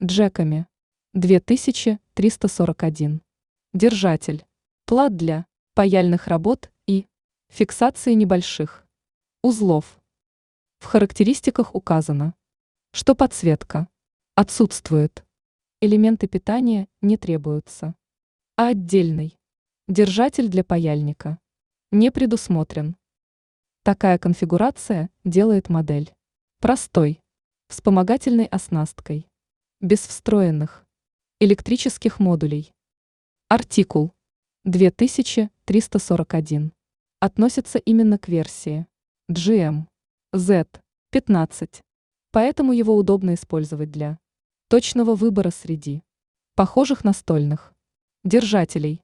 Джеками. 2341. Держатель. Плат для паяльных работ и фиксации небольших узлов. В характеристиках указано, что подсветка отсутствует, элементы питания не требуются, а отдельный держатель для паяльника не предусмотрен. Такая конфигурация делает модель простой, вспомогательной оснасткой, без встроенных электрических модулей. Артикул 2341 относится именно к версии GM Z15, поэтому его удобно использовать для точного выбора среди похожих настольных держателей.